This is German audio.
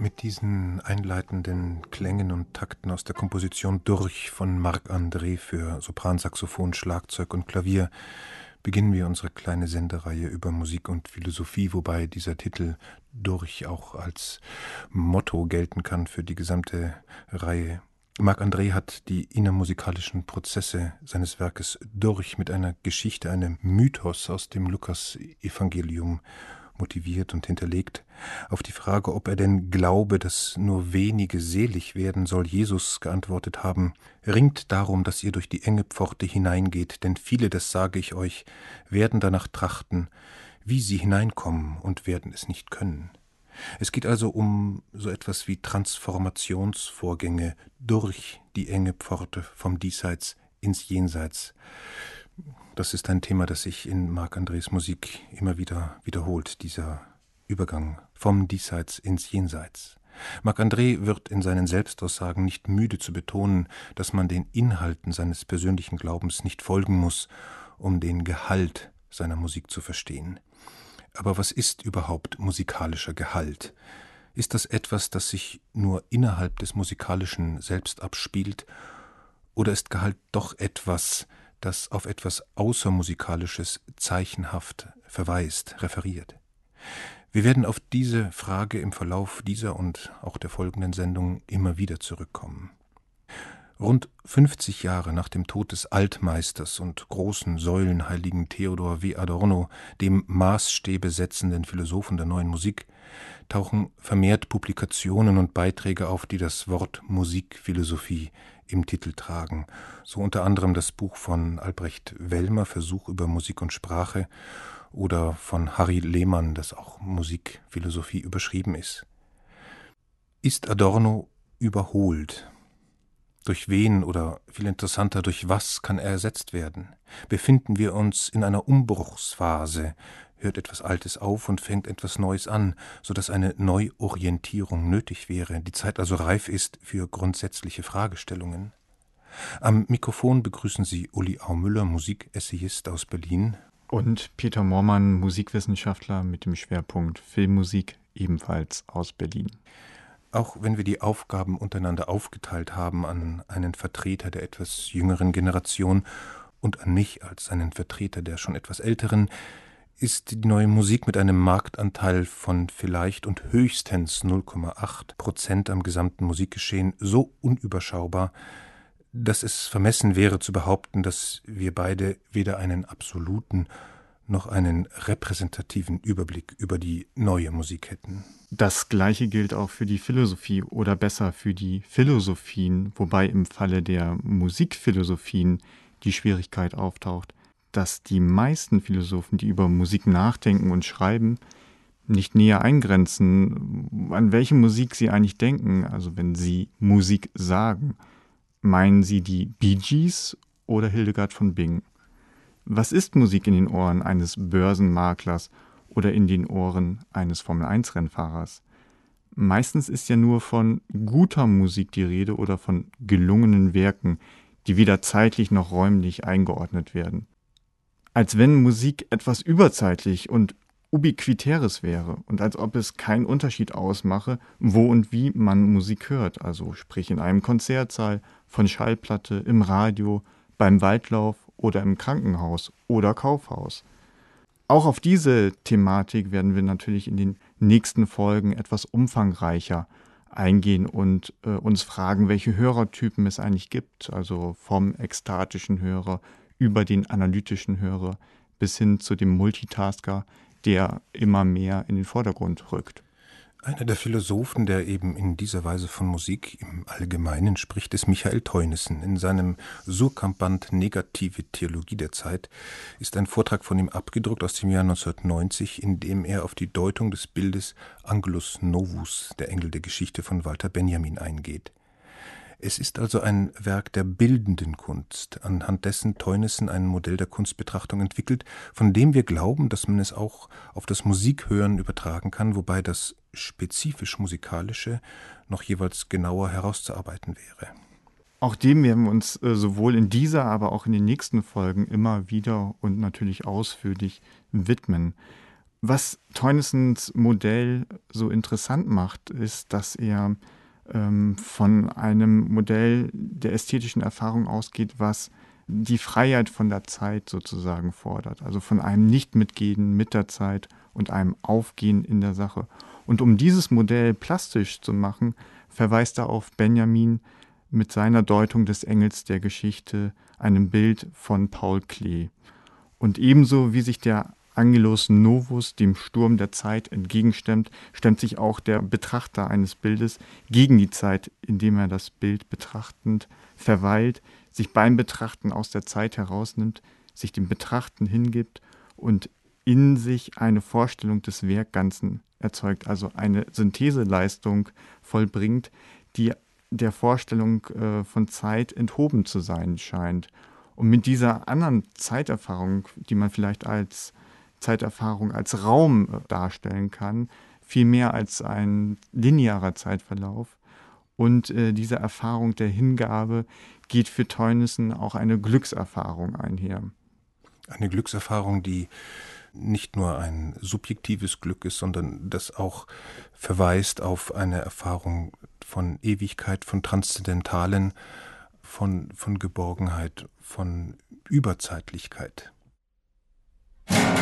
Mit diesen einleitenden Klängen und Takten aus der Komposition Durch von Marc-André für Sopran, Saxophon, Schlagzeug und Klavier beginnen wir unsere kleine Sendereihe über Musik und Philosophie, wobei dieser Titel Durch auch als Motto gelten kann für die gesamte Reihe. Marc-André hat die innermusikalischen Prozesse seines Werkes Durch mit einer Geschichte, einem Mythos aus dem Lukas-Evangelium motiviert und hinterlegt. Auf die Frage, ob er denn glaube, dass nur wenige selig werden, soll Jesus geantwortet haben: Ringt darum, dass ihr durch die enge Pforte hineingeht, denn viele, das sage ich euch, werden danach trachten, wie sie hineinkommen und werden es nicht können. Es geht also um so etwas wie Transformationsvorgänge durch die enge Pforte vom Diesseits ins Jenseits. Das ist ein Thema, das sich in Marc-Andrés Musik immer wieder wiederholt, dieser Übergang vom Diesseits ins Jenseits. Marc-André wird in seinen Selbstaussagen nicht müde zu betonen, dass man den Inhalten seines persönlichen Glaubens nicht folgen muss, um den Gehalt seiner Musik zu verstehen. Aber was ist überhaupt musikalischer Gehalt? Ist das etwas, das sich nur innerhalb des Musikalischen selbst abspielt, oder ist Gehalt doch etwas, das auf etwas Außermusikalisches zeichenhaft verweist, referiert? Wir werden auf diese Frage im Verlauf dieser und auch der folgenden Sendung immer wieder zurückkommen. Rund 50 Jahre nach dem Tod des Altmeisters und großen Säulenheiligen Theodor W. Adorno, dem Maßstäbe setzenden Philosophen der neuen Musik, tauchen vermehrt Publikationen und Beiträge auf, die das Wort Musikphilosophie im Titel tragen. So unter anderem das Buch von Albrecht Wellmer, Versuch über Musik und Sprache, oder von Harry Lehmann, das auch Musikphilosophie überschrieben ist. Ist Adorno überholt? Durch wen oder viel interessanter, durch was kann er ersetzt werden? Befinden wir uns in einer Umbruchsphase? Hört etwas Altes auf und fängt etwas Neues an, sodass eine Neuorientierung nötig wäre, die Zeit also reif ist für grundsätzliche Fragestellungen? Am Mikrofon begrüßen Sie Uli Aumüller, Musikessayist aus Berlin. Und Peter Moormann, Musikwissenschaftler mit dem Schwerpunkt Filmmusik, ebenfalls aus Berlin. Auch wenn wir die Aufgaben untereinander aufgeteilt haben an einen Vertreter der etwas jüngeren Generation und an mich als einen Vertreter der schon etwas älteren, ist die neue Musik mit einem Marktanteil von vielleicht und höchstens 0,8% am gesamten Musikgeschehen so unüberschaubar, dass es vermessen wäre zu behaupten, dass wir beide weder einen absoluten noch einen repräsentativen Überblick über die neue Musik hätten. Das Gleiche gilt auch für die Philosophie oder besser für die Philosophien, wobei im Falle der Musikphilosophien die Schwierigkeit auftaucht, dass die meisten Philosophen, die über Musik nachdenken und schreiben, nicht näher eingrenzen, an welche Musik sie eigentlich denken. Also wenn sie Musik sagen, meinen sie die Bee Gees oder Hildegard von Bingen? Was ist Musik in den Ohren eines Börsenmaklers oder in den Ohren eines Formel-1-Rennfahrers? Meistens ist ja nur von guter Musik die Rede oder von gelungenen Werken, die weder zeitlich noch räumlich eingeordnet werden. Als wenn Musik etwas überzeitlich und ubiquitäres wäre und als ob es keinen Unterschied ausmache, wo und wie man Musik hört, also sprich in einem Konzertsaal, von Schallplatte, im Radio, beim Waldlauf oder im Krankenhaus oder Kaufhaus. Auch auf diese Thematik werden wir natürlich in den nächsten Folgen etwas umfangreicher eingehen und uns fragen, welche Hörertypen es eigentlich gibt, also vom ekstatischen Hörer über den analytischen Hörer bis hin zu dem Multitasker, der immer mehr in den Vordergrund rückt. Einer der Philosophen, der eben in dieser Weise von Musik im Allgemeinen spricht, ist Michael Teunissen. In seinem Surkamp-Band Negative Theologie der Zeit ist ein Vortrag von ihm abgedruckt aus dem Jahr 1990, in dem er auf die Deutung des Bildes Angelus Novus, der Engel der Geschichte von Walter Benjamin, eingeht. Es ist also ein Werk der bildenden Kunst, anhand dessen Teunissen ein Modell der Kunstbetrachtung entwickelt, von dem wir glauben, dass man es auch auf das Musikhören übertragen kann, wobei das spezifisch Musikalische noch jeweils genauer herauszuarbeiten wäre. Auch dem werden wir uns sowohl in dieser, aber auch in den nächsten Folgen immer wieder und natürlich ausführlich widmen. Was Teunisons Modell so interessant macht, ist, dass er von einem Modell der ästhetischen Erfahrung ausgeht, was die Freiheit von der Zeit sozusagen fordert. Also von einem Nicht-Mitgehen mit der Zeit und einem Aufgehen in der Sache. Und um dieses Modell plastisch zu machen, verweist er auf Benjamin mit seiner Deutung des Engels der Geschichte, einem Bild von Paul Klee. Und ebenso wie sich der Angelus Novus dem Sturm der Zeit entgegenstemmt, stemmt sich auch der Betrachter eines Bildes gegen die Zeit, indem er das Bild betrachtend verweilt, sich beim Betrachten aus der Zeit herausnimmt, sich dem Betrachten hingibt und in sich eine Vorstellung des Werkganzen erzeugt, also eine Syntheseleistung vollbringt, die der Vorstellung von Zeit enthoben zu sein scheint. Und mit dieser anderen Zeiterfahrung, die man vielleicht als Zeiterfahrung als Raum darstellen kann, viel mehr als ein linearer Zeitverlauf. Und diese Erfahrung der Hingabe geht für Teunissen auch eine Glückserfahrung einher. Eine Glückserfahrung, die nicht nur ein subjektives Glück ist, sondern das auch verweist auf eine Erfahrung von Ewigkeit, von Transzendentalen, von Geborgenheit, von Überzeitlichkeit.